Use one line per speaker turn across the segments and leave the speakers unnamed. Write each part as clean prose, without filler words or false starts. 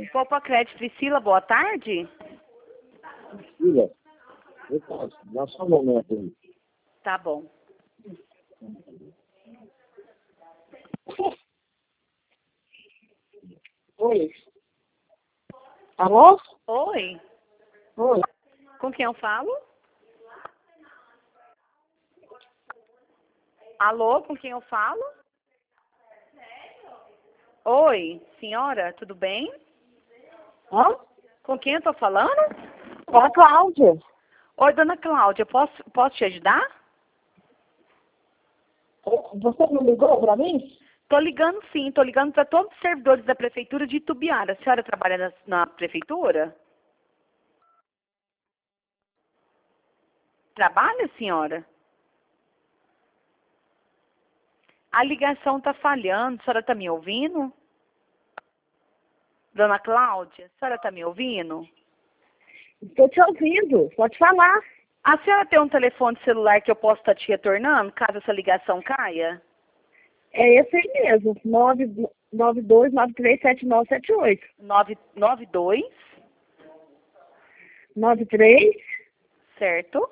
Poupa Crédito, Priscila, boa tarde.
Priscila, eu posso. Dá só um momento aí.
Tá bom.
Oi. Alô?
Oi,
Oi.
com quem eu falo? Alô, com quem eu falo? Oi, senhora, tudo bem?
Hã?
Com quem eu tô falando?
É a Cláudia.
Oi, dona Cláudia, posso te ajudar?
Você não ligou pra mim?
Tô ligando sim, tô ligando para todos os servidores da prefeitura de Itubiara. A senhora trabalha na prefeitura? Trabalha, senhora? A ligação tá falhando, a senhora tá me ouvindo? Dona Cláudia, a senhora tá me ouvindo?
Estou te ouvindo. Pode falar.
A senhora tem um telefone celular que eu posso estar te retornando, caso essa ligação caia?
É esse aí mesmo. 992937978.
992,
937978.
certo?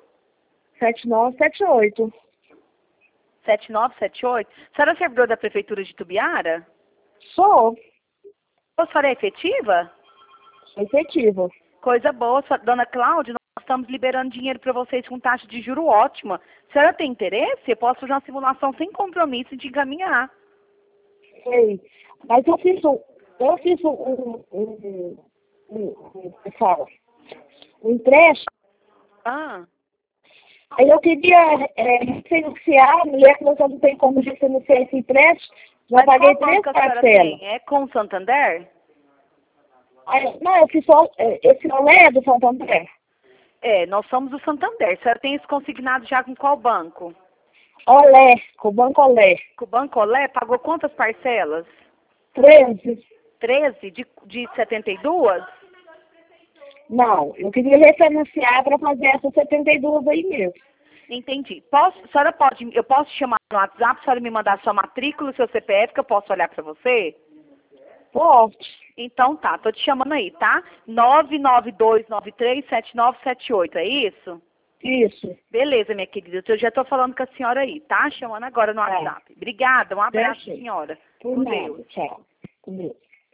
7978. A senhora é servidor da prefeitura de Itubiara?
Sou
A senhora é efetiva?
efetivo.
Coisa boa, dona Cláudia, nós estamos liberando dinheiro para vocês com taxa de juro ótima. A senhora tem interesse? Eu posso fazer uma simulação sem compromisso e te encaminhar.
Sei. Mas eu fiz um empréstimo.
Ah,
Aí eu queria refinanciar, a mulher que nós não tem como refinanciar esse empréstimo, já
mas
paguei
qual banco
3
a senhora
parcelas.
tem? É com o Santander?
Aí, não, eu fiz só, esse olé é do Santander.
É, nós somos do Santander. A senhora tem isso consignado já com qual banco?
Olé, com o Banco Olé.
Com o Banco Olé pagou quantas parcelas?
13.
13 de 72?
Não, eu queria refinanciar para fazer essas 72 aí mesmo.
Entendi. Eu posso te chamar no WhatsApp, a senhora me mandar sua matrícula, seu CPF, que eu posso olhar para você?
Pode.
Então tá, tô te chamando aí, tá? 992937978, é isso?
Isso.
Beleza, minha querida, eu já tô falando com a senhora aí, tá? Chamando agora no
Tá.
WhatsApp. Obrigada, um abraço,
Perfeito.
senhora.
Por
Com
nada.
Deus.
Tchau. Com Deus.